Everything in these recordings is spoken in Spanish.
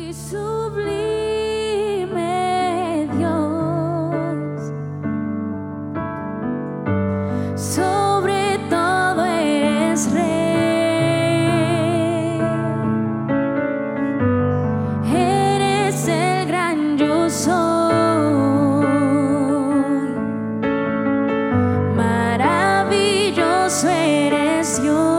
sublime Dios, sobre todo eres rey, eres el gran yo soy, maravilloso eres Dios.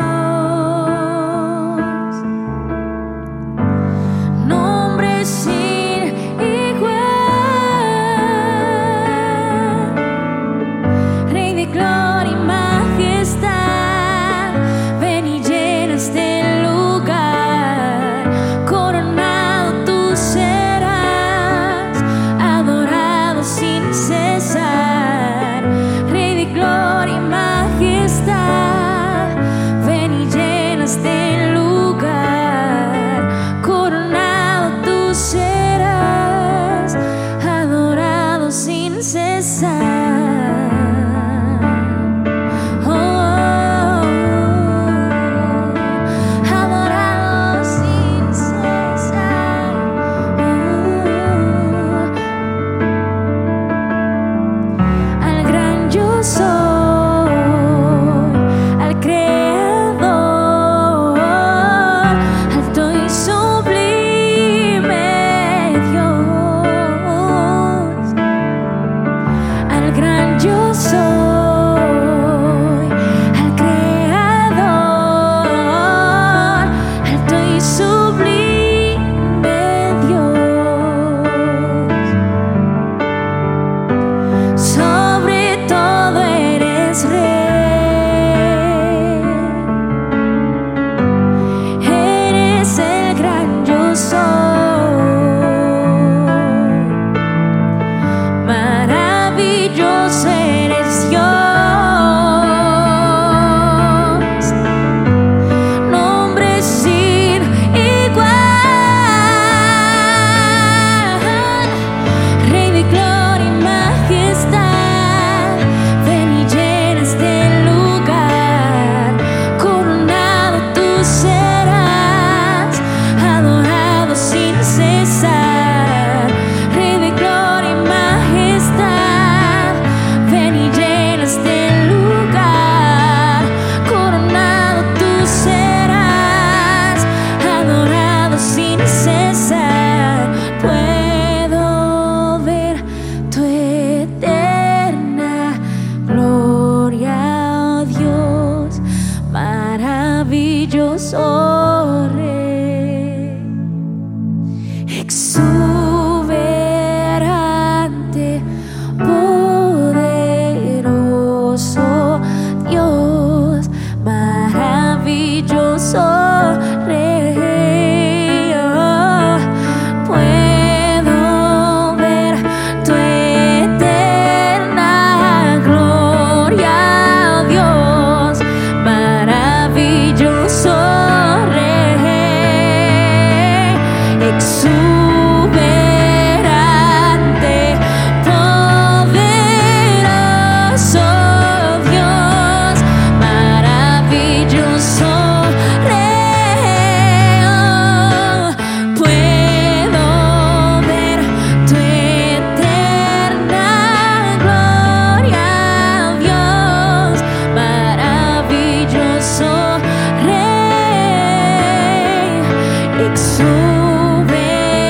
Maravilloso Rey, exuberante, poderoso Dios, maravilloso Rey. Puedo ver tu eterna gloria, Dios, maravilloso Rey, exuberante, poderoso Dios, maravilloso Rey. Puedo ver tu eterna gloria, Dios, maravilloso Rey, exuberante.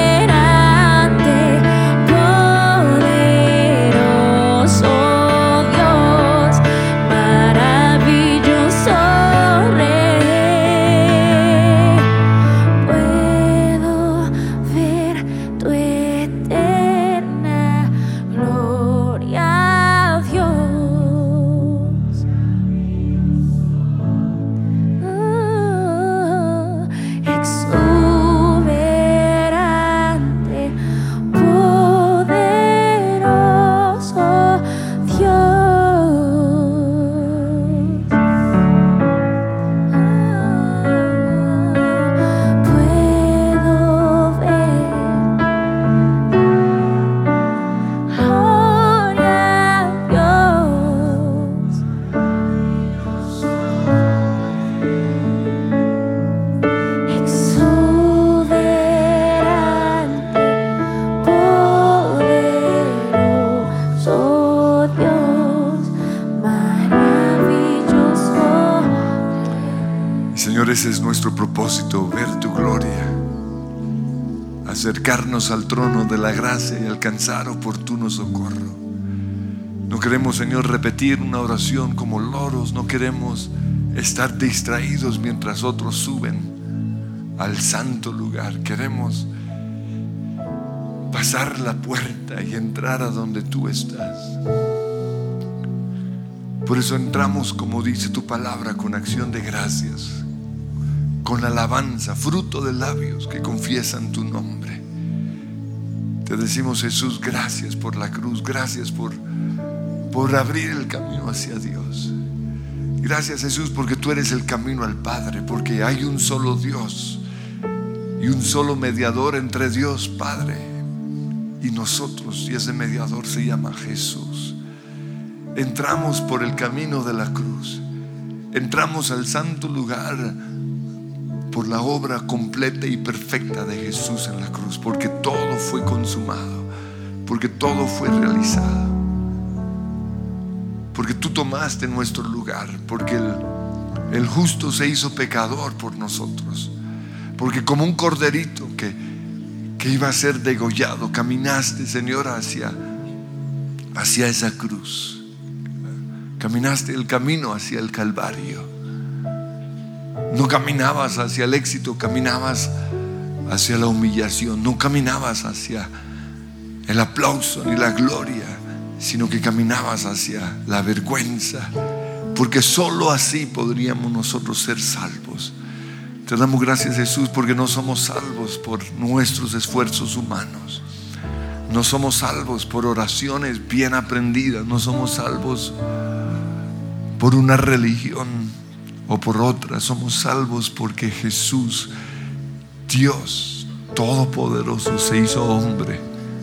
propósito ver tu gloria, acercarnos al trono de la gracia y alcanzar oportuno socorro. No queremos, Señor, repetir una oración como loros. No queremos estar distraídos mientras otros suben al santo lugar. Queremos pasar la puerta y entrar a donde tú estás. Por eso entramos, como dice tu palabra, con acción de gracias, con alabanza, fruto de labios que confiesan tu nombre. Te decimos, Jesús, gracias por la cruz, gracias por abrir el camino hacia Dios. Gracias, Jesús, porque tú eres el camino al Padre, porque hay un solo Dios y un solo mediador entre Dios Padre y nosotros, y ese mediador se llama Jesús. Entramos por el camino de la cruz, entramos al santo lugar por la obra completa y perfecta de Jesús en la cruz, porque todo fue consumado, porque todo fue realizado, porque tú tomaste nuestro lugar, porque el justo se hizo pecador por nosotros, porque como un corderito que iba a ser degollado, caminaste, Señor, hacia esa cruz. Caminaste el camino hacia el Calvario. No caminabas hacia el éxito, caminabas hacia la humillación. No caminabas hacia el aplauso ni la gloria, sino que caminabas hacia la vergüenza, porque solo así podríamos nosotros ser salvos. Te damos gracias, Jesús, porque no somos salvos por nuestros esfuerzos humanos. No somos salvos por oraciones bien aprendidas. No somos salvos por una religión o por otra. Somos salvos porque Jesús, Dios Todopoderoso, se hizo hombre,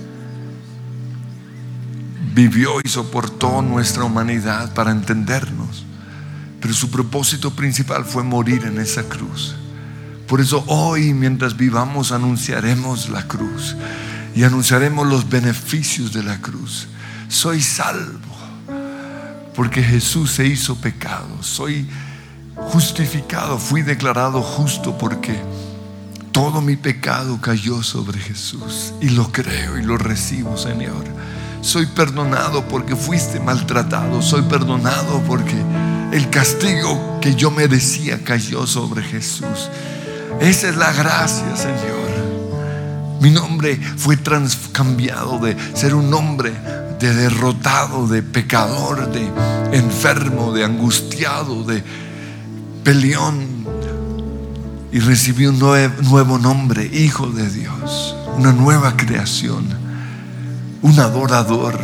vivió y soportó nuestra humanidad para entendernos, pero su propósito principal fue morir en esa cruz. Por eso hoy, mientras vivamos, anunciaremos la cruz y anunciaremos los beneficios de la cruz. Soy salvo porque Jesús se hizo pecado. Soy justificado, fui declarado justo porque todo mi pecado cayó sobre Jesús, y lo creo y lo recibo, Señor. Soy perdonado porque fuiste maltratado. Soy perdonado porque el castigo que yo merecía cayó sobre Jesús. Esa es la gracia, Señor. Mi nombre fue cambiado de ser un hombre de derrotado, de pecador, de enfermo, de angustiado, de peleón, y recibí un nuevo nombre, hijo de Dios, una nueva creación, un adorador,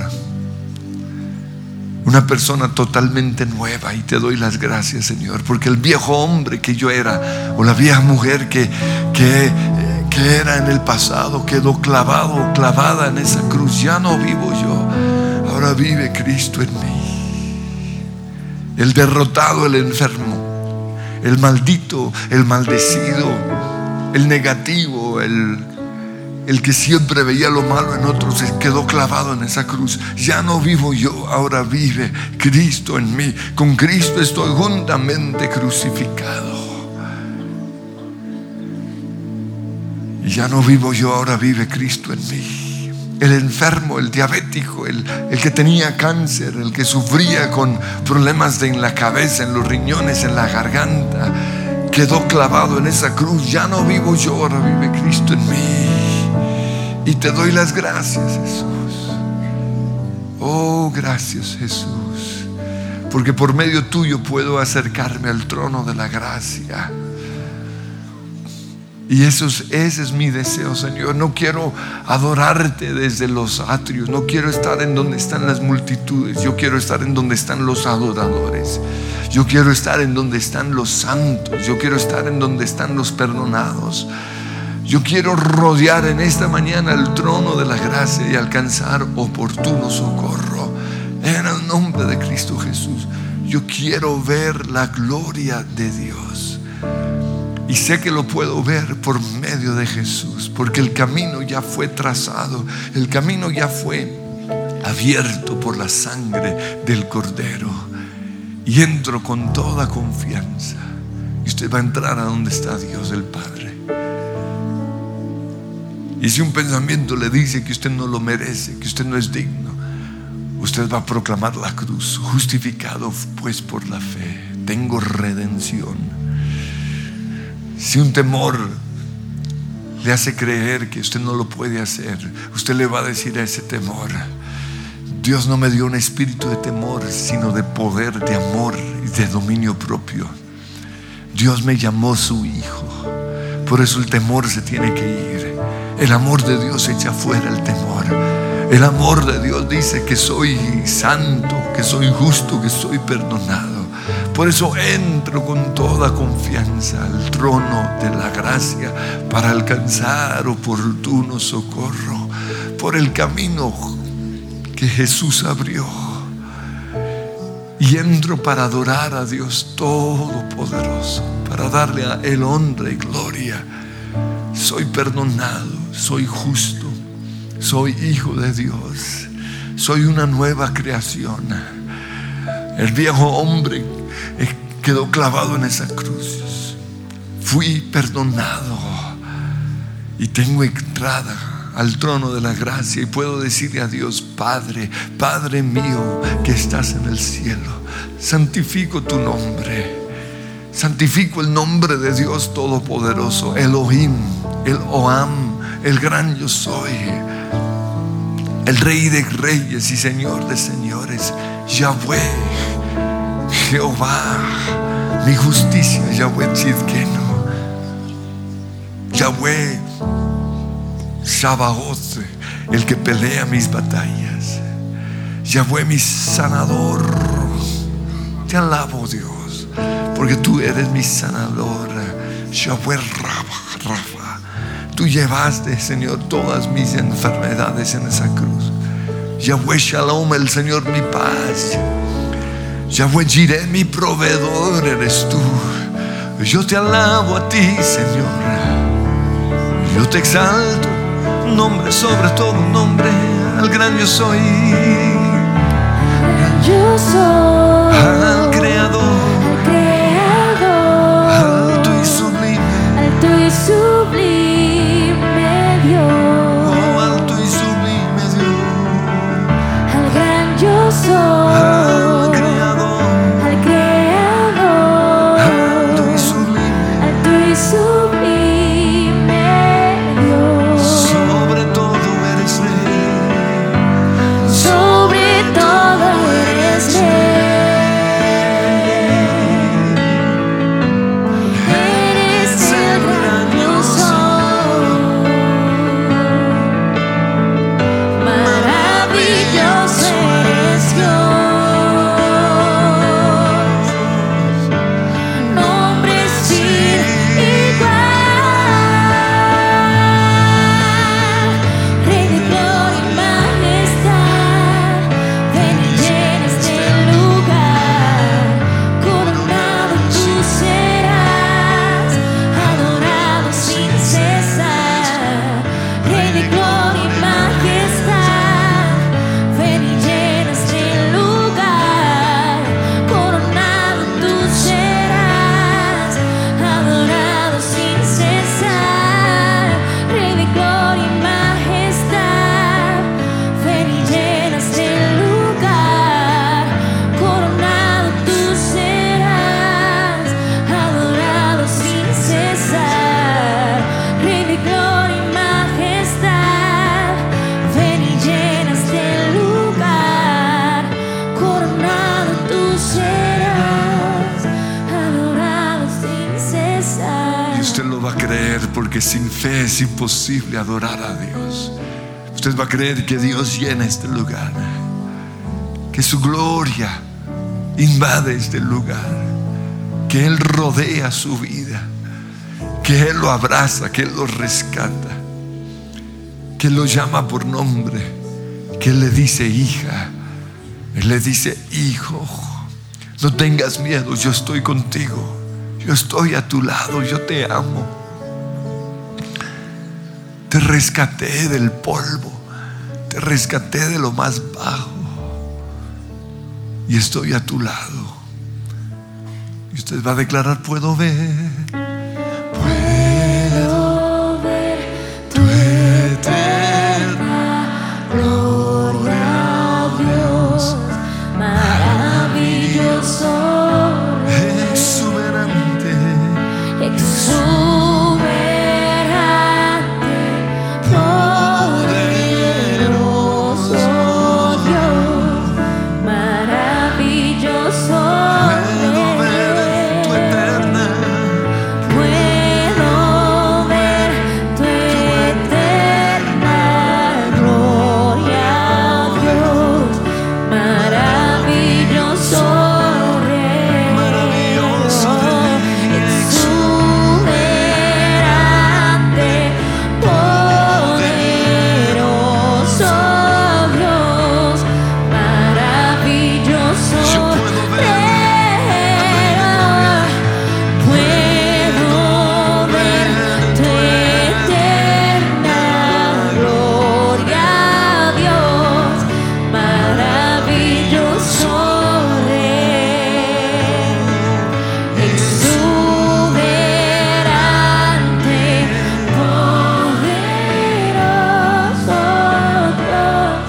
una persona totalmente nueva. Y te doy las gracias, Señor, porque el viejo hombre que yo era, o la vieja mujer que era en el pasado, quedó clavada en esa cruz. Ya no vivo yo, ahora vive Cristo en mí. El derrotado, el enfermo, el maldito, el maldecido, el negativo, el que siempre veía lo malo en otros, quedó clavado en esa cruz. Ya no vivo yo, ahora vive Cristo en mí. Con Cristo estoy juntamente crucificado. Y ya no vivo yo, ahora vive Cristo en mí. El enfermo, el diabético, el que tenía cáncer, el que sufría con problemas en la cabeza, en los riñones, en la garganta, quedó clavado en esa cruz. Ya no vivo yo, ahora vive Cristo en mí. Y te doy las gracias, Jesús. Oh, gracias, Jesús, porque por medio tuyo puedo acercarme al trono de la gracia. Y ese es mi deseo, Señor. No quiero adorarte desde los atrios. No quiero estar en donde están las multitudes. Yo quiero estar en donde están los adoradores. Yo quiero estar en donde están los santos. Yo quiero estar en donde están los perdonados. Yo quiero rodear en esta mañana el trono de la gracia y alcanzar oportuno socorro. En el nombre de Cristo Jesús, yo quiero ver la gloria de Dios. Y sé que lo puedo ver por medio de Jesús, porque el camino ya fue trazado. El camino ya fue abierto por la sangre del Cordero. Y entro con toda confianza, y usted va a entrar a donde está Dios el Padre. Y si un pensamiento le dice que usted no lo merece, que usted no es digno, usted va a proclamar la cruz: justificado pues por la fe, tengo redención. Si un temor le hace creer que usted no lo puede hacer, usted le va a decir a ese temor: Dios no me dio un espíritu de temor, sino de poder, de amor y de dominio propio. Dios me llamó su hijo. Por eso el temor se tiene que ir. El amor de Dios echa fuera el temor. El amor de Dios dice que soy santo, que soy justo, que soy perdonado. Por eso entro con toda confianza al trono de la gracia para alcanzar oportuno socorro por el camino que Jesús abrió. Y entro para adorar a Dios Todopoderoso, para darle a Él honra y gloria. Soy perdonado, soy justo, soy hijo de Dios, soy una nueva creación. El viejo hombre quedó clavado en esa cruz. Fui perdonado y tengo entrada al trono de la gracia y puedo decirle a Dios: Padre, Padre mío que estás en el cielo, santifico tu nombre, santifico el nombre de Dios Todopoderoso, Elohim, el Oam, el gran yo soy, el Rey de reyes y Señor de señores, Yahweh, Jehová, mi justicia, Yahweh Tzidkenu, Yahweh Sabaoth, el que pelea mis batallas, Yahweh mi sanador. Te alabo, Dios, porque tú eres mi sanador. Yahweh Rafa, tú llevaste, Señor, todas mis enfermedades en esa cruz. Yahweh Shalom, el Señor mi paz. Yahweh Jireh, mi proveedor eres tú. Yo te alabo a ti, Señor. Yo te exalto, nombre sobre todo nombre, al gran yo soy. Yo soy Al Creador, alto y sublime Dios. oh alto y sublime Dios. Al gran yo soy, Al Creador, alto y sublime Dios. sobre todo eres Rey. Sobre todo eres Eres el gran yo soy. Maravilloso eres Dios. Nombre sin igual. Rey de gloria y majestad, ven y llena este lugar. Coronado tú serás, adorado sin cesar. Rey de gloria y majestad, ven y llena este lugar. Coronado tú serás, adorado sin cesar. Rey de gloria y majestad, ven y llena este lugar. Coronado tú serás, adorado sin cesar. Rey de gloria y majestad, ven y llena este lugar. Coronado tú serás, adorado sin cesar. Y usted lo va a creer, porque sin fe es imposible adorar a Dios. Usted va a creer que Dios llena este lugar, que su gloria invade este lugar, que Él rodea su vida, que Él lo abraza, que Él lo rescata, que Él lo llama por nombre, que Él le dice hija, Él le dice hijo. No tengas miedo, yo estoy contigo, yo estoy a tu lado, yo te amo. Te rescaté del polvo, te rescaté de lo más bajo y estoy a tu lado. Y usted va a declarar: puedo ver tu eterna gloria, Dios, maravilloso, exuberante, exuberante, poderoso Dios, maravilloso. puedo ver tu eterna, Puedo ver tu eterna gloria, Dios, maravilloso Rey, maravilloso Rey, exuberante, poderoso Dios, maravilloso Yo puedo ver Rey. Puedo ver tu eterna gloria, Dios, maravilloso Rey, exuberante, poderoso Dios,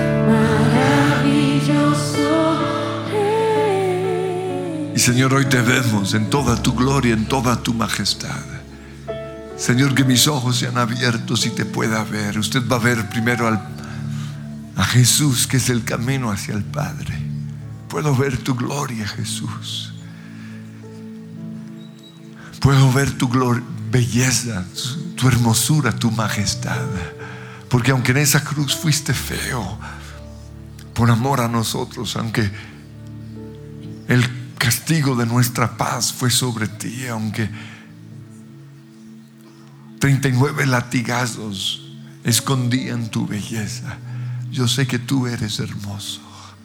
maravilloso Rey. Y Señor, hoy te vemos en toda tu gloria, en toda tu majestad. Señor, que mis ojos sean abiertos y te pueda ver. Usted va a ver primero a Jesús, que es el camino hacia el Padre. Puedo ver tu gloria, Jesús. Puedo ver tu belleza, tu hermosura, tu majestad. Porque aunque en esa cruz fuiste feo, por amor a nosotros, aunque el castigo de nuestra paz fue sobre ti, aunque 39 latigazos escondían tu belleza, yo sé que tú eres hermoso.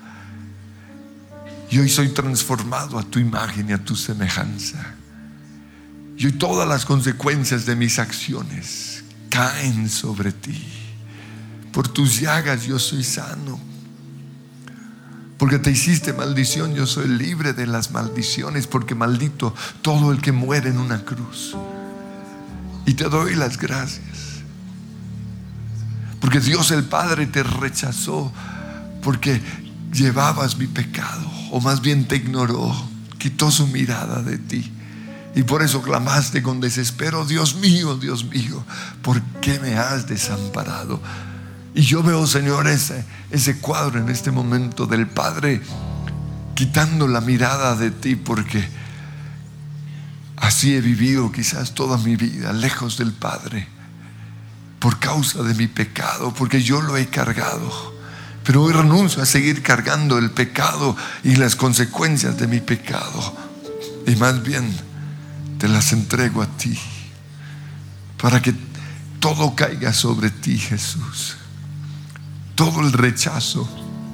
Y hoy soy transformado a tu imagen y a tu semejanza. Y hoy todas las consecuencias de mis acciones caen sobre ti. Por tus llagas yo soy sano. Porque te hiciste maldición, yo soy libre de las maldiciones. Porque maldito todo el que muere en una cruz. Y te doy las gracias. Porque Dios el Padre te rechazó, porque llevabas mi pecado, o más bien te ignoró, quitó su mirada de ti. Y por eso clamaste con desespero: Dios mío, ¿por qué me has desamparado? Y yo veo, Señor, ese cuadro en este momento del Padre quitando la mirada de ti, porque así he vivido quizás toda mi vida, lejos del Padre, por causa de mi pecado, porque yo lo he cargado. Pero hoy renuncio a seguir cargando el pecado y las consecuencias de mi pecado, y más bien te las entrego a ti, para que todo caiga sobre ti, Jesús. Todo el rechazo,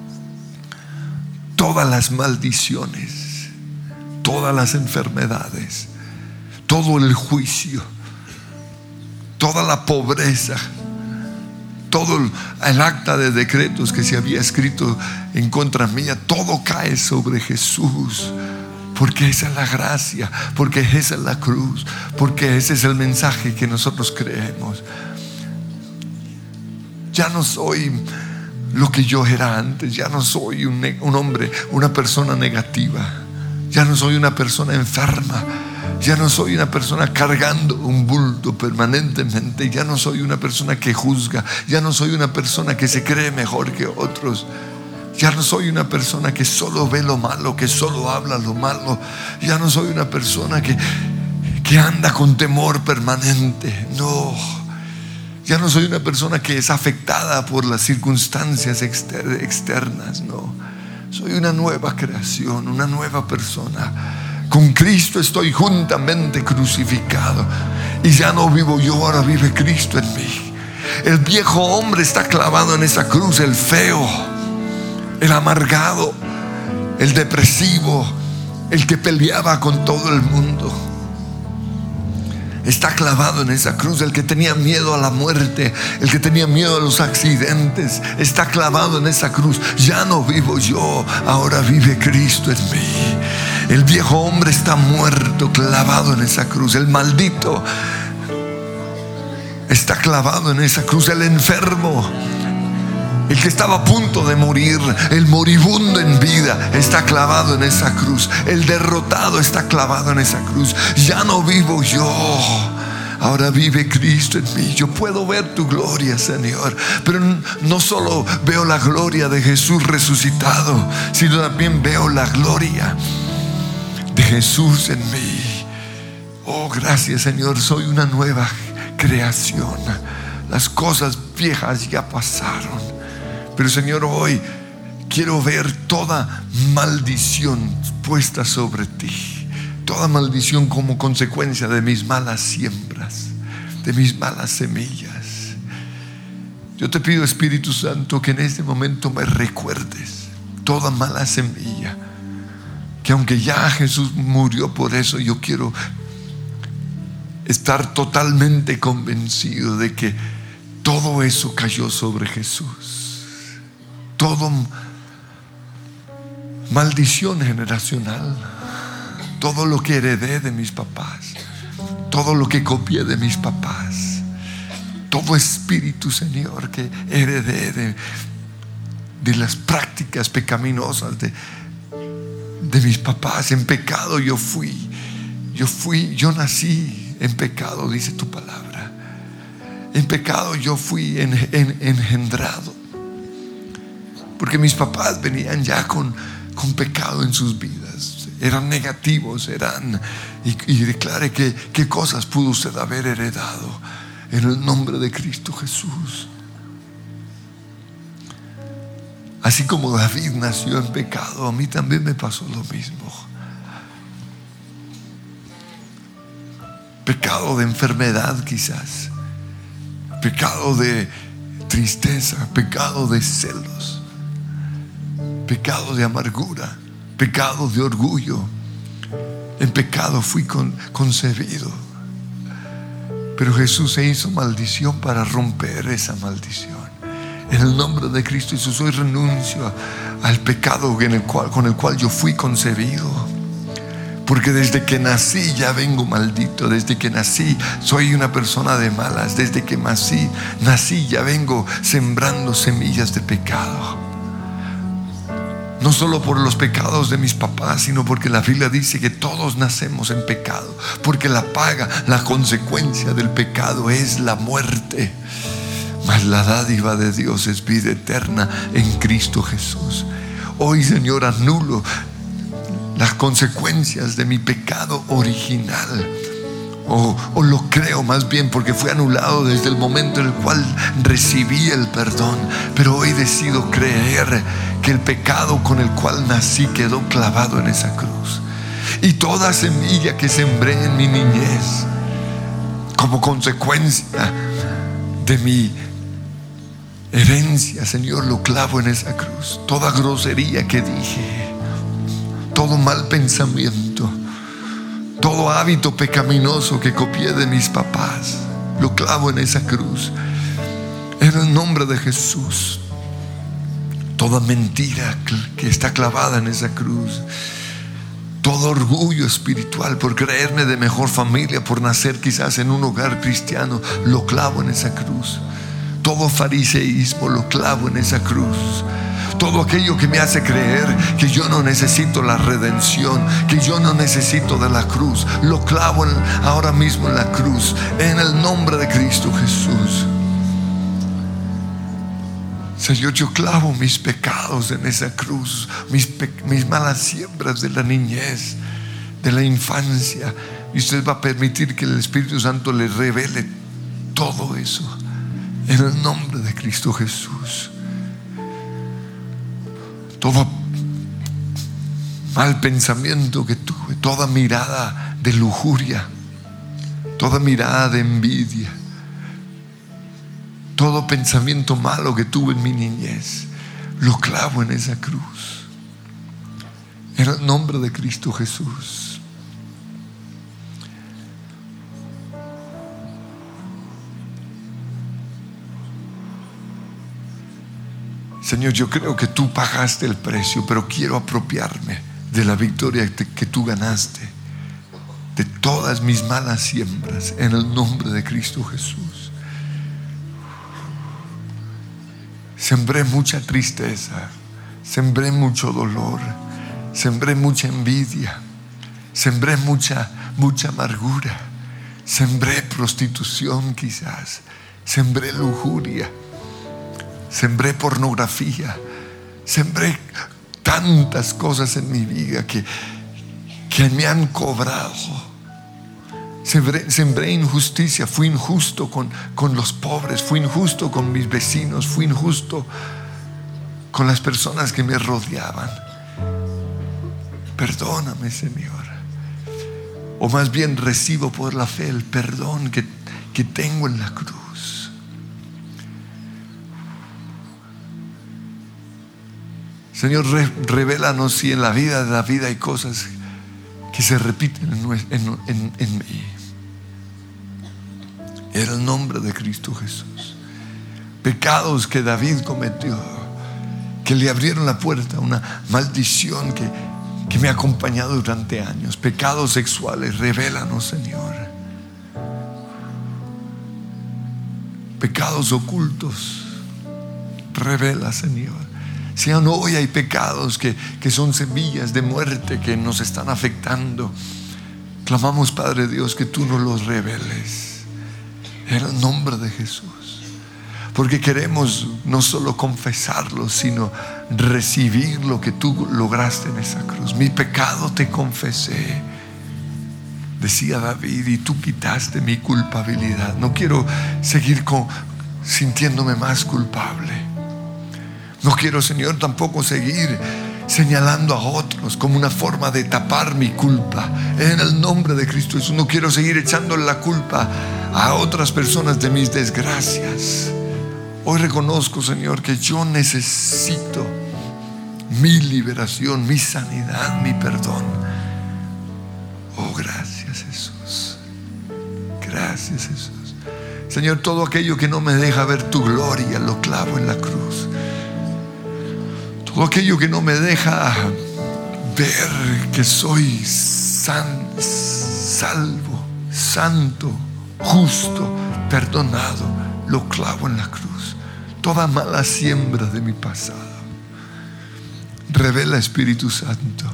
todas las maldiciones, todas las enfermedades, todo el juicio, toda la pobreza, todo el acta de decretos que se había escrito en contra mía, todo cae sobre Jesús. Porque esa es la gracia, porque esa es la cruz, porque ese es el mensaje que nosotros creemos. Ya no soy lo que yo era antes. Ya no soy un hombre, una persona negativa. Ya no soy una persona enferma. Ya no soy una persona cargando un bulto permanentemente. Ya no soy una persona que juzga. Ya no soy una persona que se cree mejor que otros. Ya no soy una persona que solo ve lo malo, que solo habla lo malo. Ya no soy una persona que anda con temor permanente. No. Ya no soy una persona que es afectada por las circunstancias externas. No. Soy una nueva creación, una nueva persona. Con Cristo estoy juntamente crucificado. Y ya no vivo yo, ahora vive Cristo en mí. El viejo hombre está clavado en esa cruz, el feo, el amargado, el depresivo, el que peleaba con todo el mundo. Está clavado en esa cruz. El que tenía miedo a la muerte, el que tenía miedo a los accidentes, está clavado en esa cruz. Ya no vivo yo, ahora vive Cristo en mí. El viejo hombre está muerto, clavado en esa cruz. El maldito está clavado en esa cruz. El enfermo, el que estaba a punto de morir, el moribundo en vida, está clavado en esa cruz. El derrotado está clavado en esa cruz. Ya no vivo yo, ahora vive Cristo en mí. Yo puedo ver tu gloria, Señor, pero no solo veo la gloria de Jesús resucitado, sino también veo la gloria de Jesús en mí. Oh, gracias, Señor, soy una nueva creación. Las cosas viejas ya pasaron, pero, Señor, hoy quiero ver toda maldición puesta sobre ti, toda maldición como consecuencia de mis malas siembras, de mis malas semillas. Yo te pido, Espíritu Santo, que en este momento me recuerdes toda mala semilla, que aunque ya Jesús murió por eso, yo quiero estar totalmente convencido de que todo eso cayó sobre Jesús. Todo maldición generacional, todo lo que heredé de mis papás, todo lo que copié de mis papás, todo espíritu, Señor, que heredé de las prácticas pecaminosas de mis papás. En pecado yo nací en pecado, dice tu palabra. En pecado yo fui engendrado, porque mis papás venían ya con pecado en sus vidas. Eran negativos, y declare que qué cosas pudo usted haber heredado en el nombre de Cristo Jesús. Así como David nació en pecado, a mí también me pasó lo mismo. Pecado de enfermedad, quizás, pecado de tristeza, pecado de celos, pecado de amargura, pecado de orgullo. En pecado fui concebido, pero Jesús se hizo maldición para romper esa maldición. En el nombre de Cristo Jesús, hoy renuncio al pecado con el cual yo fui concebido, porque desde que nací ya vengo maldito. Desde que nací soy una persona de malas. Desde que nací ya vengo sembrando semillas de pecado. No solo por los pecados de mis papás, sino porque la Biblia dice que todos nacemos en pecado, porque la paga, la consecuencia del pecado es la muerte, mas la dádiva de Dios es vida eterna en Cristo Jesús. Hoy, Señor, anulo las consecuencias de mi pecado original, o lo creo más bien, porque fue anulado desde el momento en el cual recibí el perdón. Pero hoy decido creer que el pecado con el cual nací quedó clavado en esa cruz, y toda semilla que sembré en mi niñez como consecuencia de mi herencia, Señor, lo clavo en esa cruz. Toda grosería que dije, todo mal pensamiento, todo hábito pecaminoso que copié de mis papás, lo clavo en esa cruz, en el nombre de Jesús. Toda mentira que está clavada en esa cruz, todo orgullo espiritual por creerme de mejor familia, por nacer quizás en un hogar cristiano, lo clavo en esa cruz. Todo fariseísmo lo clavo en esa cruz. Todo aquello que me hace creer que yo no necesito la redención, que yo no necesito de la cruz, lo clavo ahora mismo en la cruz, en el nombre de Cristo Jesús. Señor, yo clavo mis pecados en esa cruz, mis malas siembras de la niñez, de la infancia, y usted va a permitir que el Espíritu Santo le revele todo eso en el nombre de Cristo Jesús. Todo mal pensamiento que tuve, toda mirada de lujuria, toda mirada de envidia, todo pensamiento malo que tuve en mi niñez, lo clavo en esa cruz, en el nombre de Cristo Jesús. Señor, yo creo que tú pagaste el precio, pero quiero apropiarme de la victoria que tú ganaste, de todas mis malas siembras, en el nombre de Cristo Jesús. Sembré mucha tristeza, sembré mucho dolor, sembré mucha envidia, sembré mucha amargura, sembré prostitución quizás, sembré lujuria, sembré pornografía, sembré tantas cosas en mi vida que me han cobrado. Sembré injusticia, fui injusto con los pobres, fui injusto con mis vecinos, fui injusto con las personas que me rodeaban. Perdóname, Señor. O más bien recibo por la fe el perdón que tengo en la cruz. Señor, revélanos si en la vida de David hay cosas que se repiten en mí. En el nombre de Cristo Jesús. Pecados que David cometió, que le abrieron la puerta a una maldición que me ha acompañado durante años. Pecados sexuales, revélanos, Señor. Pecados ocultos, revela, Señor. Si aún hoy hay pecados que son semillas de muerte que nos están afectando, clamamos, Padre Dios, que tú nos los reveles en el nombre de Jesús, porque queremos no solo confesarlo, sino recibir lo que tú lograste en esa cruz. Mi pecado te confesé, decía David, y tú quitaste mi culpabilidad. No quiero seguir sintiéndome más culpable. No quiero, Señor, tampoco seguir señalando a otros como una forma de tapar mi culpa. En el nombre de Cristo Jesús, no quiero seguir echándole la culpa a otras personas de mis desgracias. Hoy reconozco, Señor, que yo necesito mi liberación, mi sanidad, mi perdón. Oh, gracias, Jesús. Gracias, Jesús. Señor, todo aquello que no me deja ver tu gloria, lo clavo en la cruz. Todo aquello que no me deja ver que soy salvo, santo, justo, perdonado, lo clavo en la cruz. Toda mala siembra de mi pasado, revela, Espíritu Santo,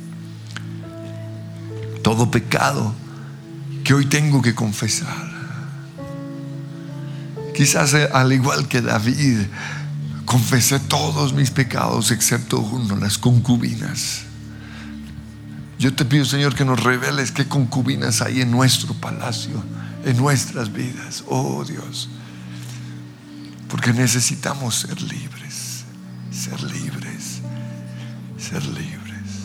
todo pecado que hoy tengo que confesar. Quizás al igual que David, confesé todos mis pecados excepto uno, las concubinas. Yo te pido, Señor, que nos reveles qué concubinas hay en nuestro palacio, en nuestras vidas. Oh Dios, porque necesitamos ser libres, ser libres, ser libres.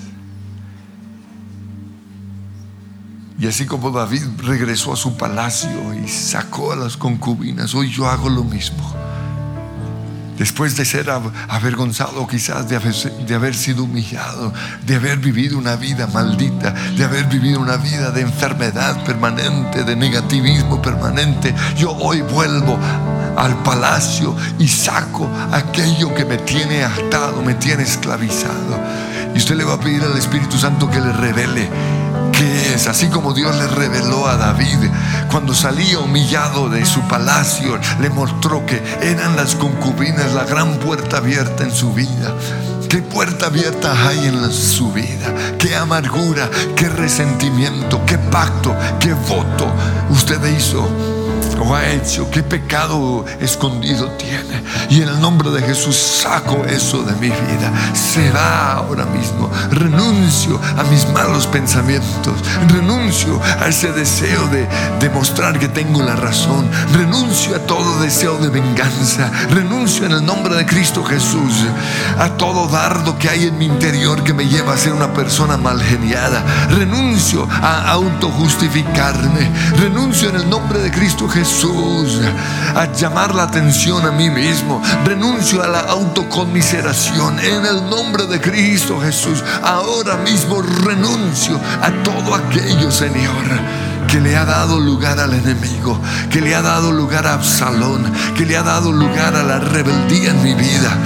Y así como David regresó a su palacio y sacó a las concubinas, hoy yo hago lo mismo. Después de ser avergonzado, quizás de haber sido humillado, de haber vivido una vida maldita, de haber vivido una vida de enfermedad permanente, de negativismo permanente, yo hoy vuelvo al palacio y saco aquello que me tiene atado, me tiene esclavizado. Y usted le va a pedir al Espíritu Santo que le revele qué es, así como Dios le reveló a David cuando salía humillado de su palacio, le mostró que eran las concubinas la gran puerta abierta en su vida. ¿Qué puerta abierta hay en su vida? ¿Qué amargura, qué resentimiento, qué pacto, qué voto usted hizo o ha hecho? ¿Qué pecado escondido tiene? Y en el nombre de Jesús saco eso de mi vida. Se va ahora mismo. Renuncio a mis malos pensamientos. Renuncio a ese deseo de demostrar que tengo la razón. Renuncio a todo deseo de venganza. Renuncio en el nombre de Cristo Jesús a todo dardo que hay en mi interior que me lleva a ser una persona mal geniada. Renuncio a autojustificarme. Renuncio en el nombre de Cristo Jesús a llamar la atención a mí mismo. Renuncio a la autoconmiseración en el nombre de Cristo Jesús. Ahora mismo renuncio a todo aquello, Señor, que le ha dado lugar al enemigo, que le ha dado lugar a Absalón, que le ha dado lugar a la rebeldía en mi vida, que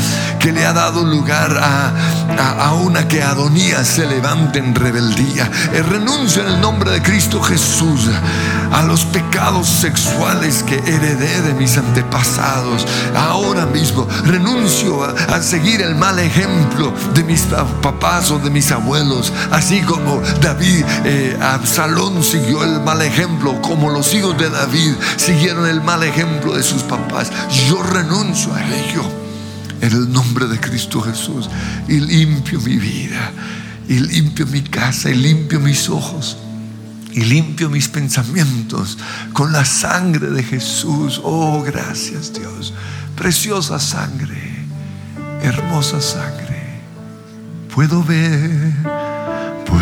que le ha dado lugar a una que Adonías se levante en rebeldía. Renuncio en el nombre de Cristo Jesús a los pecados sexuales que heredé de mis antepasados. Ahora mismo renuncio a seguir el mal ejemplo de mis papás o de mis abuelos, así como David, Absalón siguió el mal ejemplo, como los hijos de David siguieron el mal ejemplo de sus papás. Yo renuncio a ello en el nombre de Cristo Jesús y limpio mi vida, y limpio mi casa, y limpio mis ojos, y limpio mis pensamientos con la sangre de Jesús. Oh, gracias, Dios. Preciosa sangre, hermosa sangre. Puedo ver tu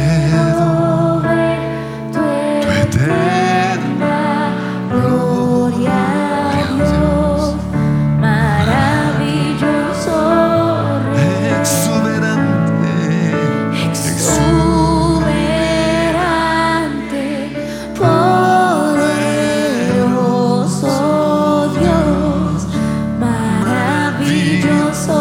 eterna gloria, Dios, maravilloso, exuberante, poderoso Dios, maravilloso.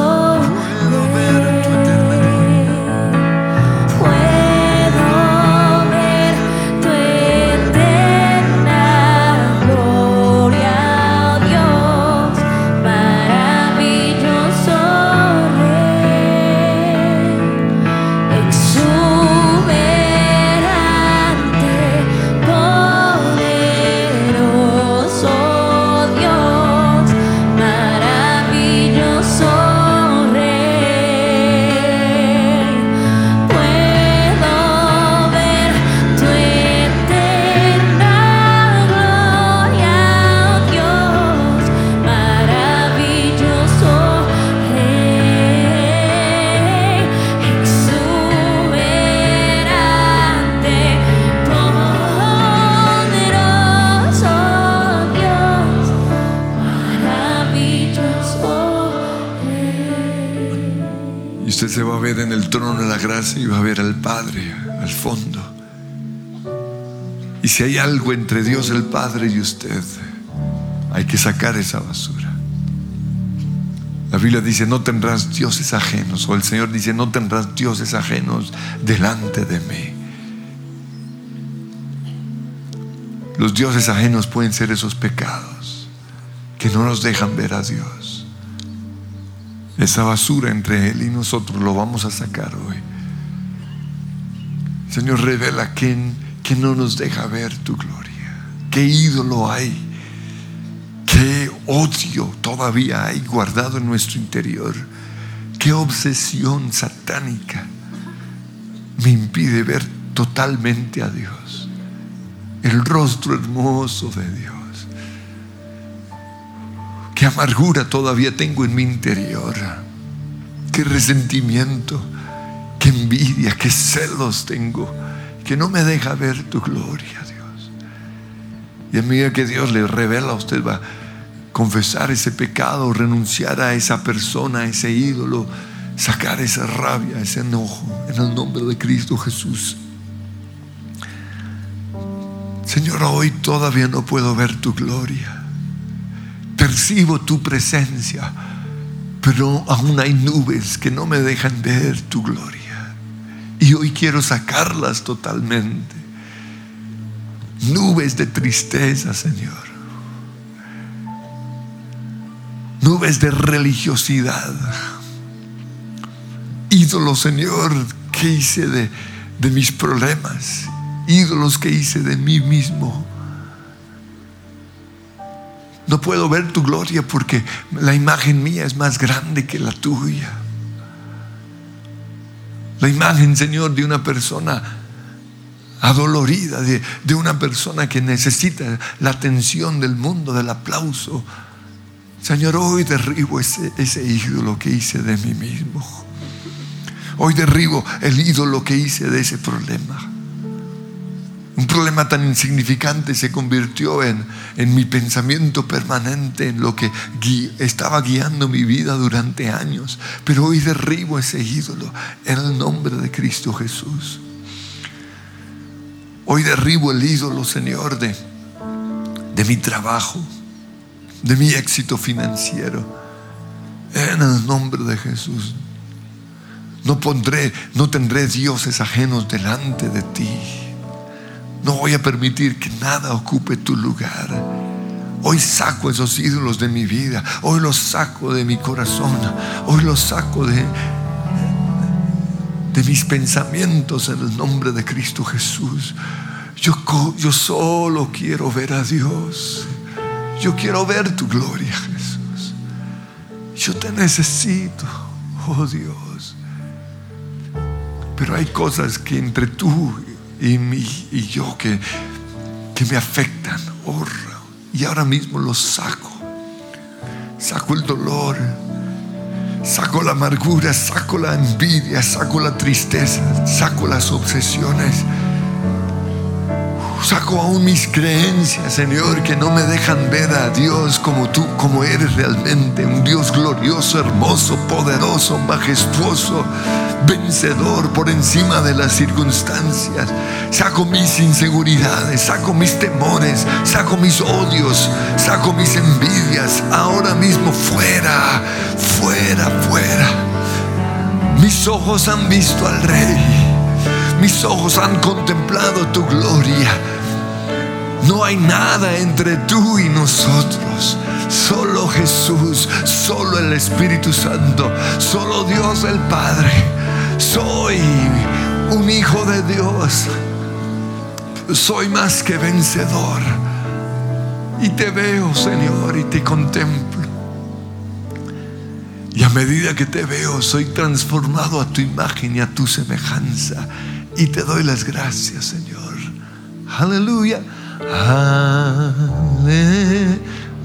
Usted se va a ver en el trono de la gracia y va a ver al Padre al fondo. Y si hay algo entre Dios el Padre y usted, hay que sacar esa basura. La Biblia dice: no tendrás dioses ajenos, o el Señor dice: no tendrás dioses ajenos delante de mí. Los dioses ajenos pueden ser esos pecados que no nos dejan ver a Dios. Esa basura entre Él y nosotros lo vamos a sacar hoy. Señor, revela que no nos deja ver tu gloria. ¿Qué ídolo hay? ¿Qué odio todavía hay guardado en nuestro interior? ¿Qué obsesión satánica me impide ver totalmente a Dios? El rostro hermoso de Dios. Qué amargura todavía tengo en mi interior. Qué resentimiento, qué envidia, qué celos tengo, que no me deja ver tu gloria, Dios. Y a medida que Dios le revela, usted va a confesar ese pecado, renunciar a esa persona, a ese ídolo, sacar esa rabia, ese enojo, en el nombre de Cristo Jesús. Señor, hoy todavía no puedo ver tu gloria. Percibo tu presencia, pero aún hay nubes que no me dejan ver tu gloria. Y hoy quiero sacarlas totalmente. Nubes de tristeza, Señor. Nubes de religiosidad. Ídolos, Señor, que hice de mis problemas. Ídolos que hice de mí mismo. No puedo ver tu gloria porque la imagen mía es más grande que la tuya. La imagen, Señor, de una persona adolorida, de una persona que necesita la atención del mundo, del aplauso. Señor, hoy derribo ese ídolo que hice de mí mismo. Hoy derribo el ídolo que hice de ese problema. Un problema tan insignificante se convirtió en mi pensamiento permanente, en lo que estaba guiando mi vida durante años. Pero hoy derribo ese ídolo en el nombre de Cristo Jesús. Hoy derribo el ídolo, Señor, de mi trabajo, de mi éxito financiero. En el nombre de Jesús. No tendré dioses ajenos delante de ti. No voy a permitir que nada ocupe tu lugar. Hoy saco esos ídolos de mi vida. Hoy los saco de mi corazón. Hoy los saco de mis pensamientos en el nombre de Cristo Jesús. Yo solo quiero ver a Dios. Yo quiero ver tu gloria, Jesús. Yo te necesito, oh Dios. Pero hay cosas que entre tú y yo que me afectan. Y ahora mismo los saco. Saco el dolor, saco la amargura, saco la envidia, saco la tristeza, saco las obsesiones. Saco aún mis creencias, Señor, que no me dejan ver a Dios como tú, como eres realmente. Un Dios glorioso, hermoso, poderoso, majestuoso, vencedor por encima de las circunstancias. Saco mis inseguridades, saco mis temores, saco mis odios, saco mis envidias. Ahora mismo fuera, fuera, fuera. Mis ojos han visto al Rey. Mis ojos han contemplado tu gloria. No hay nada entre tú y nosotros. Solo Jesús, solo el Espíritu Santo, solo Dios el Padre. Soy un hijo de Dios. Soy más que vencedor. Y te veo, Señor, y te contemplo. Y a medida que te veo, soy transformado a tu imagen y a tu semejanza. Y te doy las gracias, Señor. Aleluya. Aleluya.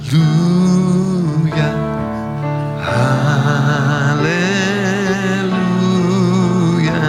Aleluya.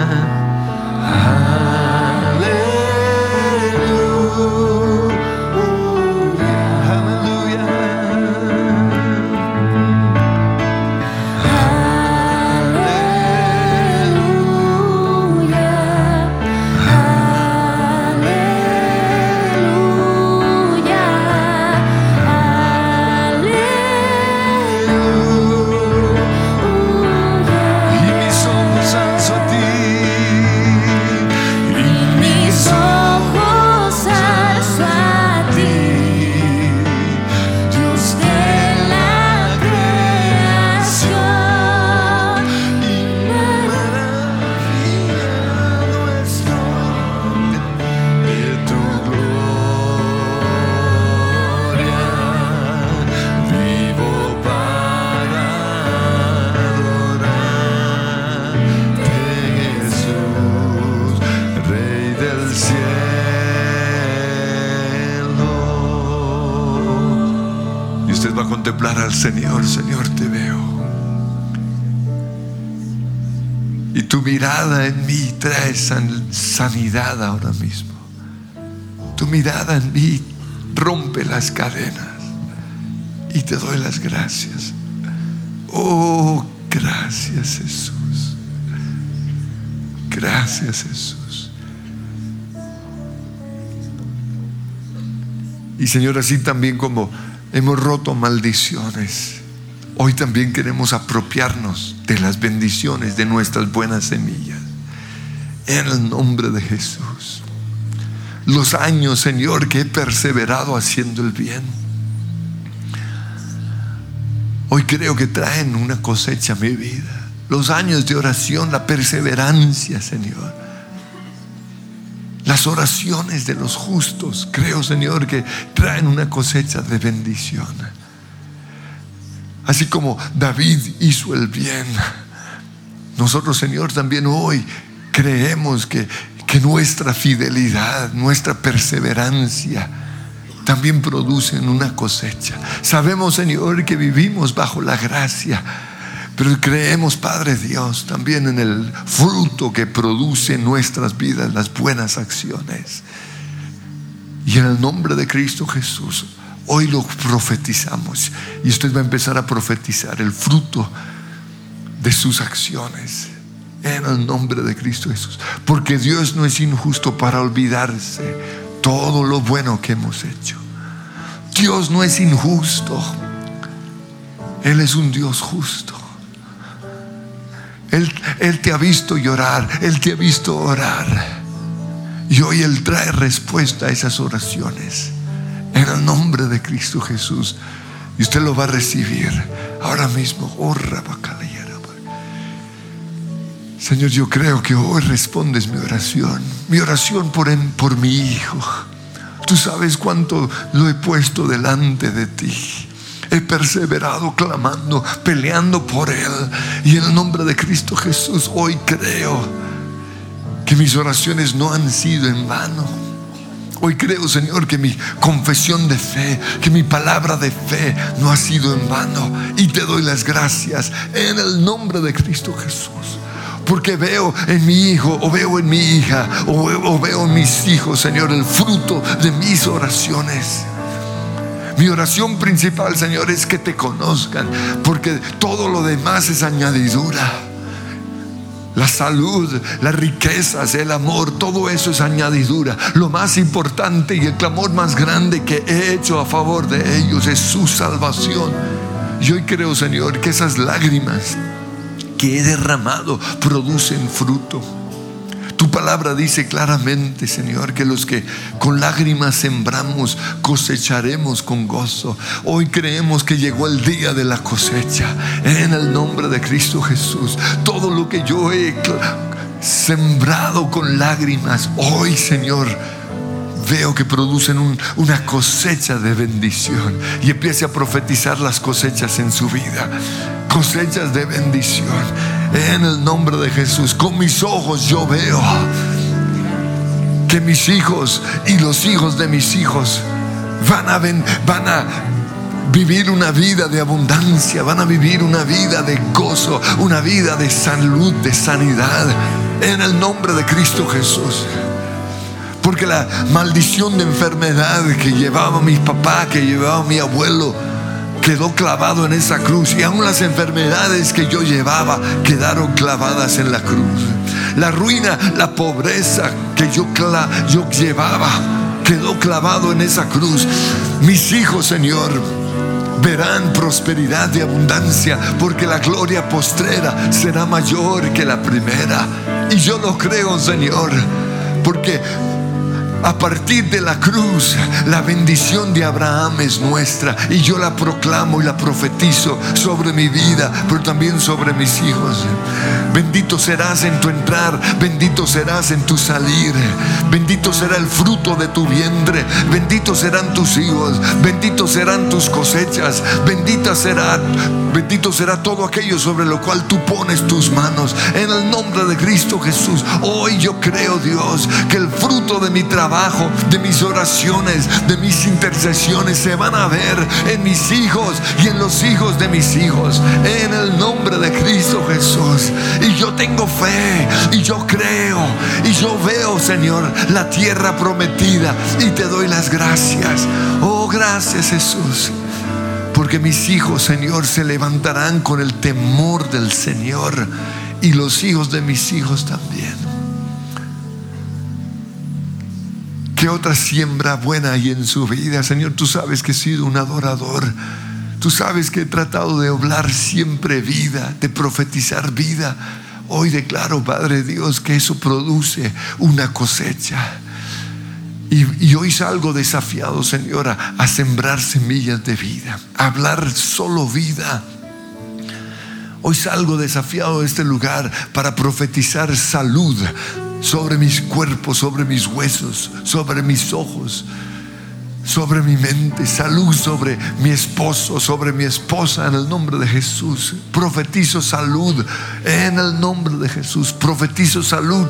Contemplar al Señor. Señor, te veo. Y tu mirada en mí trae sanidad ahora mismo. Tu mirada en mí rompe las cadenas. Y te doy las gracias. Oh, gracias, Jesús. Gracias, Jesús. Y Señor, así también como hemos roto maldiciones, hoy también queremos apropiarnos de las bendiciones de nuestras buenas semillas. En el nombre de Jesús. Los años, Señor, que he perseverado haciendo el bien, hoy creo que traen una cosecha a mi vida. Los años de oración, la perseverancia, Señor. Las oraciones de los justos, creo, Señor, que traen una cosecha de bendición. Así como David hizo el bien, nosotros, Señor, también hoy creemos que nuestra fidelidad, nuestra perseverancia también producen una cosecha. Sabemos, Señor, que vivimos bajo la gracia, pero creemos, Padre Dios, también en el fruto que produce en nuestras vidas las buenas acciones. Y en el nombre de Cristo Jesús, hoy lo profetizamos. Y usted va a empezar a profetizar el fruto de sus acciones. En el nombre de Cristo Jesús. Porque Dios no es injusto para olvidarse todo lo bueno que hemos hecho. Dios no es injusto. Él es un Dios justo. Él te ha visto llorar, Él te ha visto orar. Y hoy Él trae respuesta a esas oraciones en el nombre de Cristo Jesús. Y usted lo va a recibir ahora mismo. Señor, yo creo que hoy respondes mi oración por mi hijo. Tú sabes cuánto lo he puesto delante de ti. He perseverado clamando, peleando por él. Y en el nombre de Cristo Jesús hoy creo que mis oraciones no han sido en vano. Hoy creo, Señor, que mi confesión de fe, que mi palabra de fe no ha sido en vano. Y te doy las gracias en el nombre de Cristo Jesús. Porque veo en mi hijo, o veo en mi hija, o veo en mis hijos, Señor, el fruto de mis oraciones. Mi oración principal, Señor, es que te conozcan, porque todo lo demás es añadidura. La salud, las riquezas, el amor, todo eso es añadidura. Lo más importante y el clamor más grande que he hecho a favor de ellos es su salvación. Y hoy creo, Señor, que esas lágrimas que he derramado producen fruto. Tu palabra dice claramente, Señor, que los que con lágrimas sembramos, cosecharemos con gozo. Hoy creemos que llegó el día de la cosecha. En el nombre de Cristo Jesús, todo lo que yo he sembrado con lágrimas, hoy, Señor, veo que producen una cosecha de bendición. Y empiece a profetizar las cosechas en su vida. Cosechas de bendición en el nombre de Jesús. Con mis ojos yo veo que mis hijos y los hijos de mis hijos van a vivir una vida de abundancia, van a vivir una vida de gozo, una vida de salud, de sanidad, en el nombre de Cristo Jesús. Porque la maldición de enfermedad que llevaba mi papá, que llevaba mi abuelo, quedó clavado en esa cruz. Y aún las enfermedades que yo llevaba quedaron clavadas en la cruz. La ruina, la pobreza que yo llevaba quedó clavado en esa cruz. Mis hijos, Señor, verán prosperidad y abundancia, porque la gloria postrera será mayor que la primera. Y yo lo creo, Señor, porque a partir de la cruz, la bendición de Abraham es nuestra. Y yo la proclamo y la profetizo sobre mi vida, pero también sobre mis hijos. Bendito serás en tu entrar, bendito serás en tu salir. Bendito será el fruto de tu vientre. Benditos serán tus hijos, benditos serán tus cosechas. Bendito será todo aquello sobre lo cual tú pones tus manos. En el nombre de Cristo Jesús, hoy yo creo, Dios, que el fruto de mi trabajo, de mis oraciones, de mis intercesiones, se van a ver en mis hijos y en los hijos de mis hijos, en el nombre de Cristo Jesús. Y yo tengo fe, y yo creo, y yo veo, Señor, la tierra prometida, y te doy las gracias. Oh, gracias, Jesús, porque mis hijos, Señor, se levantarán con el temor del Señor, y los hijos de mis hijos también. ¿Qué otra siembra buena hay en su vida? Señor, tú sabes que he sido un adorador. Tú sabes que he tratado de hablar siempre vida, de profetizar vida. Hoy declaro, Padre Dios, que eso produce una cosecha. Y hoy salgo desafiado, Señor, a sembrar semillas de vida, a hablar solo vida. Hoy salgo desafiado de este lugar para profetizar salud sobre mis cuerpos, sobre mis huesos, sobre mis ojos, sobre mi mente. Salud sobre mi esposo, sobre mi esposa, en el nombre de Jesús. Profetizo salud en el nombre de Jesús. Profetizo salud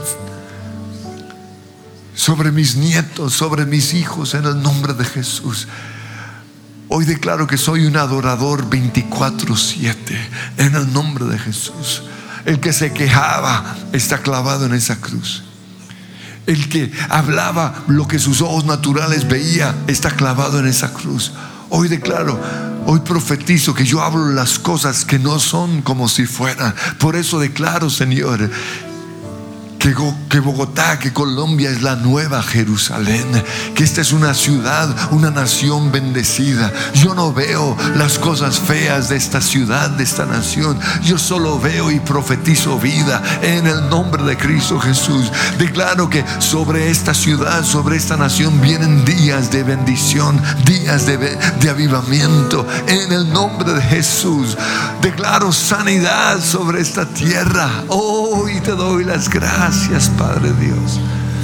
sobre mis nietos, sobre mis hijos, en el nombre de Jesús. Hoy declaro que soy un adorador 24/7 en el nombre de Jesús. El que se quejaba está clavado en esa cruz. El que hablaba lo que sus ojos naturales veía está clavado en esa cruz. Hoy declaro, hoy profetizo que yo hablo las cosas que no son como si fueran. Por eso declaro, Señor, que Bogotá, que Colombia es la nueva Jerusalén, que esta es una ciudad, una nación bendecida. Yo no veo las cosas feas de esta ciudad, de esta nación. Yo solo veo y profetizo vida en el nombre de Cristo Jesús. Declaro que sobre esta ciudad, sobre esta nación vienen días de bendición, días de avivamiento en el nombre de Jesús. Declaro sanidad sobre esta tierra. Oh, y te doy las gracias, Padre Dios.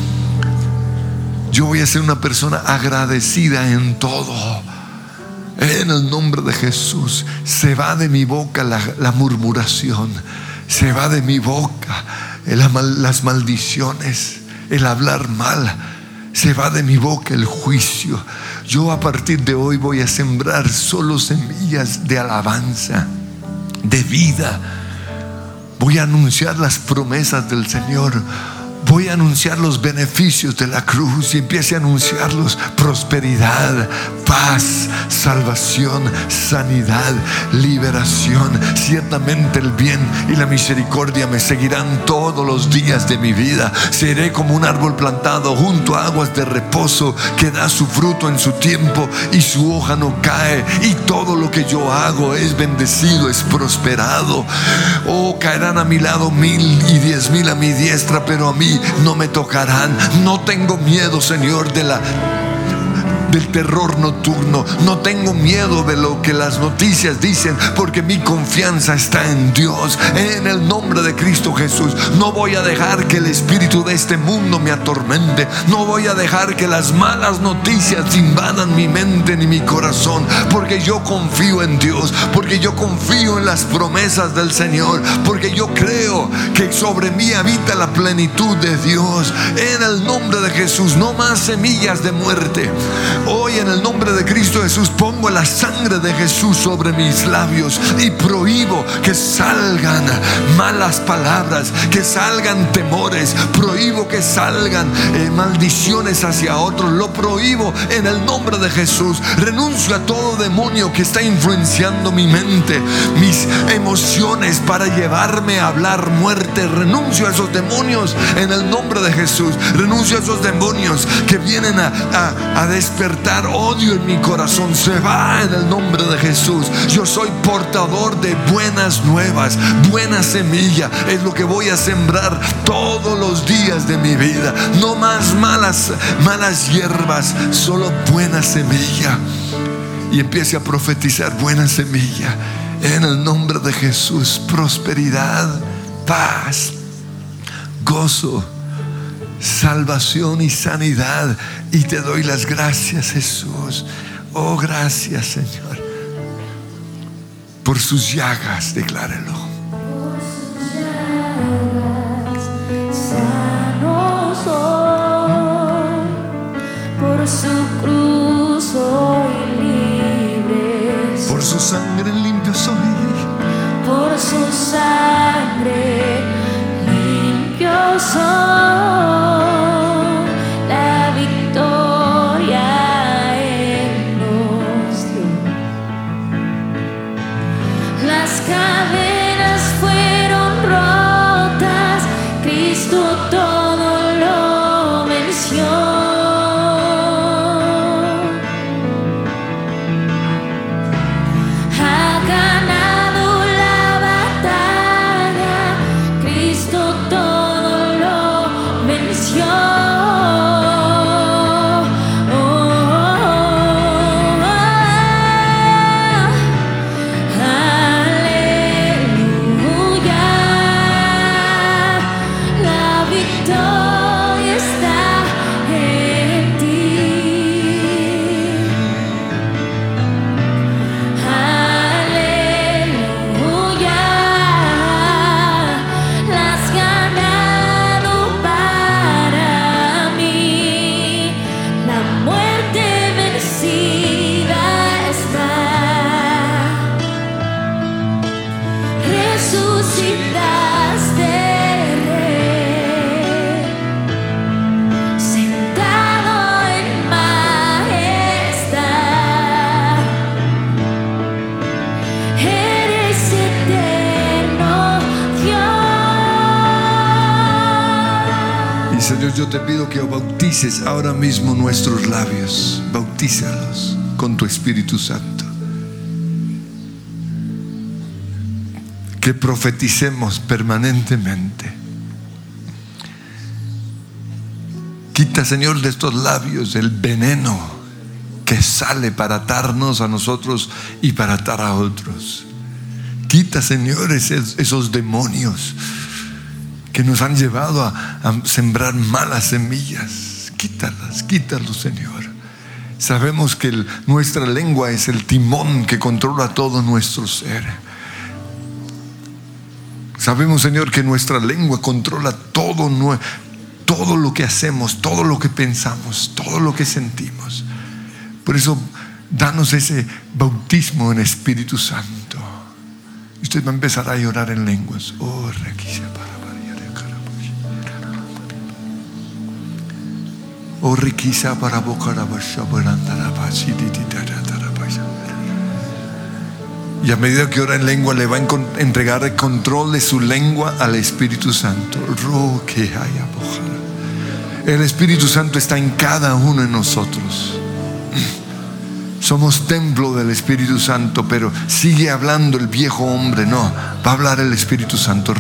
Yo voy a ser una persona agradecida en todo. En el nombre de Jesús. Se va de mi boca la murmuración. Se va de mi boca las maldiciones, el hablar mal. Se va de mi boca el juicio. Yo a partir de hoy voy a sembrar solo semillas de alabanza, de vida. Voy a anunciar las promesas del Señor. Voy a anunciar los beneficios de la cruz, y empiece a anunciarlos: prosperidad, paz, salvación, sanidad, liberación. Ciertamente el bien y la misericordia me seguirán todos los días de mi vida. Seré como un árbol plantado junto a aguas de reposo, que da su fruto en su tiempo y su hoja no cae. Y todo lo que yo hago es bendecido, es prosperado. Oh, caerán a mi lado 1000 y 10,000 a mi diestra, pero a mí no me tocarán. No tengo miedo, Señor, del terror nocturno. No tengo miedo de lo que las noticias dicen, porque mi confianza está en Dios. En el nombre de Cristo Jesús, no voy a dejar que el espíritu de este mundo me atormente. No voy a dejar que las malas noticias invadan mi mente ni mi corazón, porque yo confío en Dios, porque yo confío en las promesas del Señor, porque yo creo que sobre mí habita la plenitud de Dios. En el nombre de Jesús, no más semillas de muerte. Hoy en el nombre de Cristo Jesús pongo la sangre de Jesús sobre mis labios y prohíbo que salgan malas palabras, que salgan temores, prohíbo que salgan maldiciones hacia otros. Lo prohíbo en el nombre de Jesús. Renuncio a todo demonio que está influenciando mi mente, mis emociones, para llevarme a hablar muerte. Renuncio a esos demonios en el nombre de Jesús. Renuncio a esos demonios que vienen a despertar odio en mi corazón. Se va en el nombre de Jesús. Yo soy portador de buenas nuevas, buena semilla. Es lo que voy a sembrar todos los días de mi vida. No más malas hierbas, solo buena semilla. Y empiece a profetizar buena semilla en el nombre de Jesús. Prosperidad, paz, gozo, salvación y sanidad. Y te doy las gracias, Jesús. Oh, gracias, Señor. Por sus llagas, declárelo. Por sus llagas sano soy, por su cruz soy libre. Por su sangre limpio soy. Por su sangre limpio soy. yo te pido que bautices ahora mismo nuestros labios. Bautízalos con tu Espíritu Santo. Que profeticemos permanentemente. Quita, Señor, de estos labios el veneno que sale para atarnos a nosotros y para atar a otros. Quita, Señor, esos demonios que nos han llevado a sembrar malas semillas. Quítalos, Señor. Sabemos que nuestra lengua es el timón que controla todo nuestro ser. Sabemos, Señor, que nuestra lengua controla todo lo que hacemos, todo lo que pensamos, todo lo que sentimos. Por eso, danos ese bautismo en Espíritu Santo. Y usted va a empezar a llorar en lenguas. Oh, riqueza para y a medida que ora en lengua, le va a entregar el control de su lengua al Espíritu Santo. El Espíritu Santo está en cada uno de nosotros. Somos templo del Espíritu Santo, pero sigue hablando el viejo hombre. No, va a hablar el Espíritu Santo.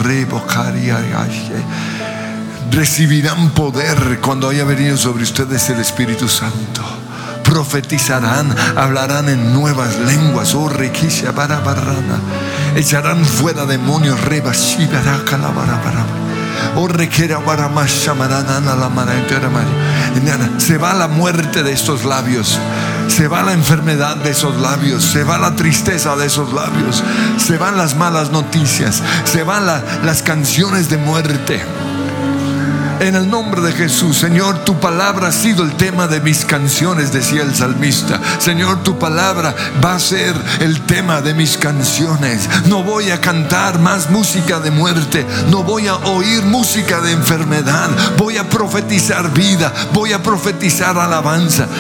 Recibirán poder cuando haya venido sobre ustedes el Espíritu Santo. Profetizarán, hablarán en nuevas lenguas. Oh, riqueza para barrana. Echarán fuera demonios. Oh, requiera para más llamarán a la maravilla. Se va la muerte de estos labios. Se va la enfermedad de esos labios. Se va la tristeza de esos labios. Se van las malas noticias. Se van las canciones de muerte. En el nombre de Jesús, Señor, tu palabra ha sido el tema de mis canciones, decía el salmista. Señor, tu palabra va a ser el tema de mis canciones. No voy a cantar más música de muerte. No voy a oír música de enfermedad. Voy a profetizar vida. Voy a profetizar alabanza.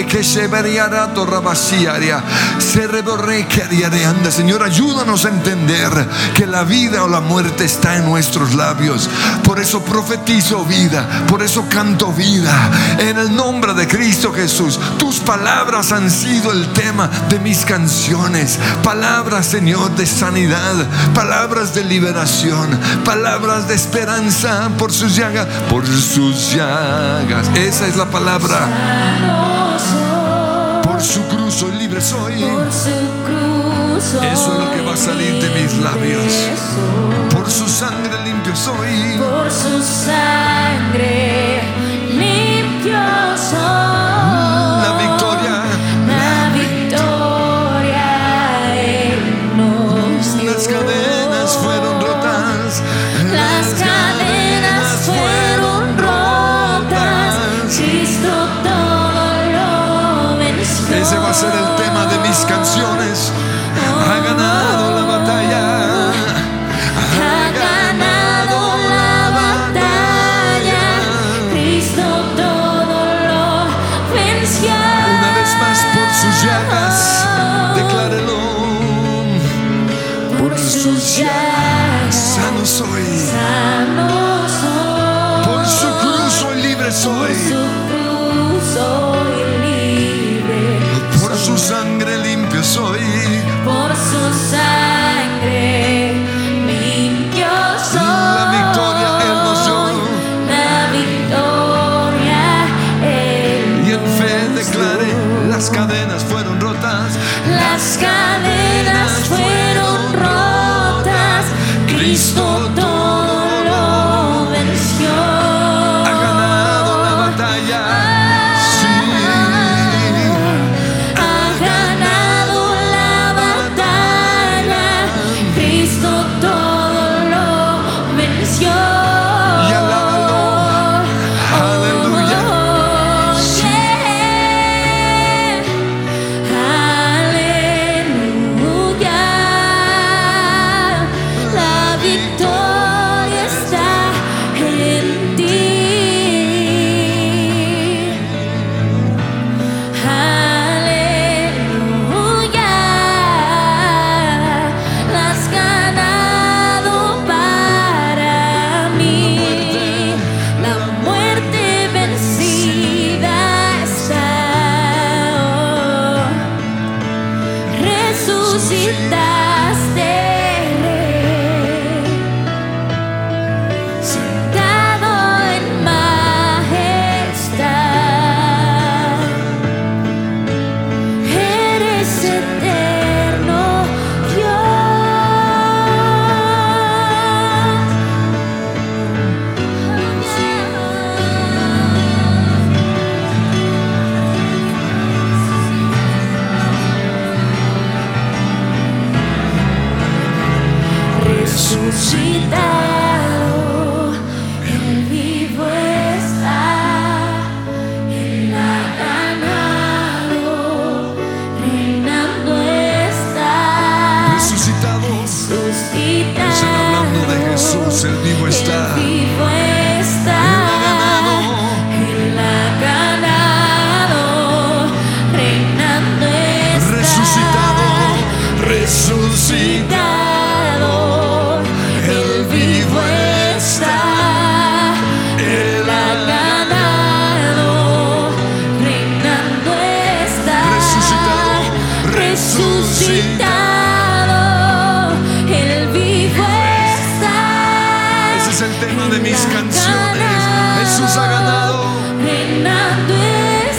Señor, ayúdanos a entender que la vida o la muerte está en nuestros labios. Por eso profetizo vida, por eso canto vida en el nombre de Cristo Jesús. Tus palabras han sido el tema de mis canciones. Palabras, Señor, de sanidad, palabras de liberación, palabras de esperanza. Por sus llagas, esa es la palabra. Por su cruz soy libre soy. Eso es lo que va a salir de mis labios. Por su sangre limpio soy. Por su sangre limpio soy. La victoria Él nos dio. Las cadenas fueron rotas. Las cadenas fueron rotas. Cristo todo lo venció. Ese va a ser el tema de mis canciones. Ha ganado la batalla. Ha ganado la batalla. Cristo todo lo venció. Una vez más, por sus llagas, declárelo. Por sus llagas Sano soy. sano soy. Por su cruz soy libre Por soy. su cruz soy libre. Por su sangre limpio soy. Por su sangre limpio soy. La victoria Él nos dio. La victoria Él Y en fe nos declaré, dio. las cadenas fueron rotas. Las cadenas fueron rotas. Cristo todo lo venció. Ha ganado la batalla. Sí. Ha ganado la batalla. Cristo todo lo venció. Y alábalo. Aleluya. Aleluya. La victoria resucitado, Él vivo está, Él ha ganado, reinando está. Resucitado. Están hablando de Jesús, Él vivo está. Él vivo está. Él ha ganado, reinando está. Resucitado, Él vivo está. Él ha ganado, reinando está. Resucitado, Él vivo está. ese es el tema de mis canciones. Jesús ha ganado, reinando está.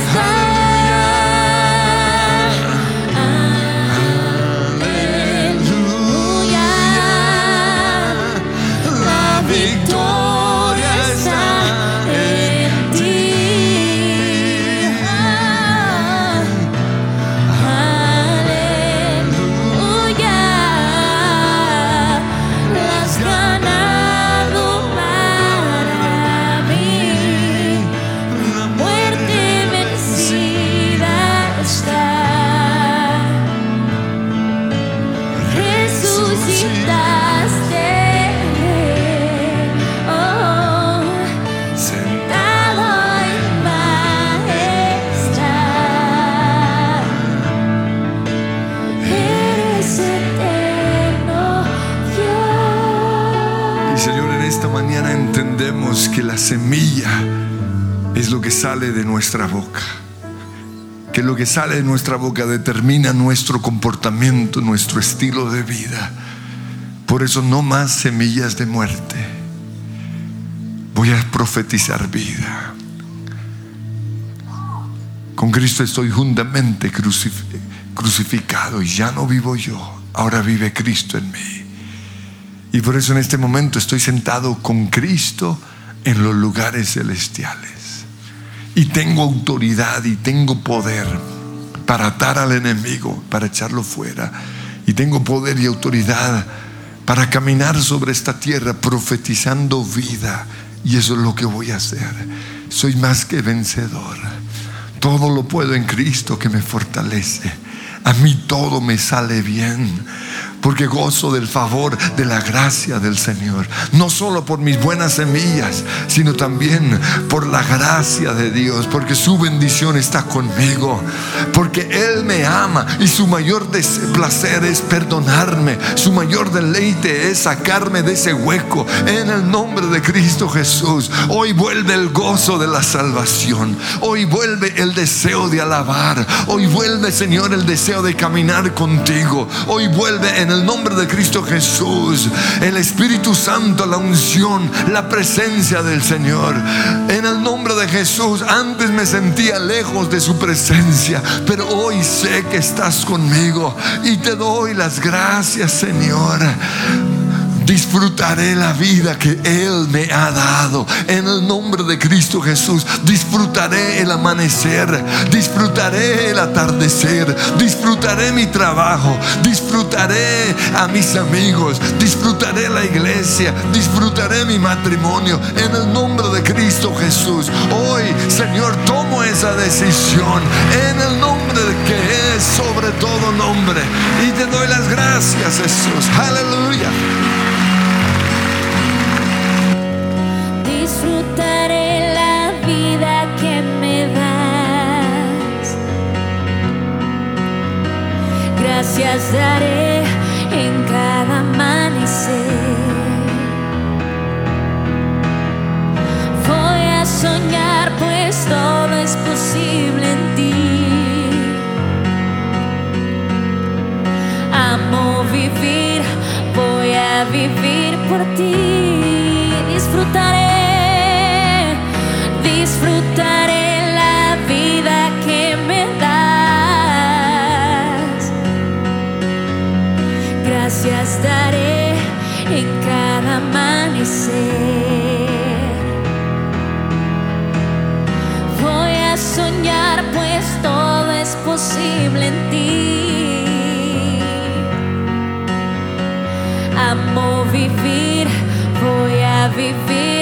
Que la semilla es lo que sale de nuestra boca, que lo que sale de nuestra boca determina nuestro comportamiento, nuestro estilo de vida. Por eso no más semillas de muerte. Voy a profetizar vida. Con Cristo estoy juntamente crucificado y ya no vivo yo, ahora vive Cristo en mí. Y por eso en este momento estoy sentado con Cristo en los lugares celestiales. Y tengo autoridad y tengo poder para atar al enemigo, para echarlo fuera. Y tengo poder y autoridad para caminar sobre esta tierra profetizando vida. Y eso es lo que voy a hacer. Soy más que vencedor. Todo lo puedo en Cristo que me fortalece. A mí todo me sale bien, porque gozo del favor, de la gracia del Señor. No solo por mis buenas semillas, sino también por la gracia de Dios, porque su bendición está conmigo, porque Él me ama y su mayor placer es perdonarme. Su mayor deleite es sacarme de ese hueco. En el nombre de Cristo Jesús, hoy vuelve el gozo de la salvación. Hoy vuelve el deseo de alabar. Hoy vuelve, Señor, el deseo de caminar contigo. Hoy vuelve en el nombre de Cristo Jesús el Espíritu Santo, la unción, la presencia del Señor. En el nombre de Jesús, antes me sentía lejos de su presencia, pero hoy sé que estás conmigo y te doy las gracias, Señor. Disfrutaré la vida que Él me ha dado. En el nombre de Cristo Jesús, disfrutaré el amanecer, disfrutaré el atardecer, disfrutaré mi trabajo, disfrutaré a mis amigos, disfrutaré la iglesia, disfrutaré mi matrimonio. En el nombre de Cristo Jesús, hoy, Señor, tomo esa decisión en el nombre que es sobre todo nombre, y te doy las gracias, Jesús. Aleluya. Disfrutaré la vida que me das. Gracias daré en cada amanecer. Voy a soñar, pues todo es posible en ti. Amo vivir, voy a vivir por ti. Disfrutaré la vida que me das. Gracias daré en cada amanecer. Voy a soñar, pues todo es posible en ti. Amo vivir, para vivir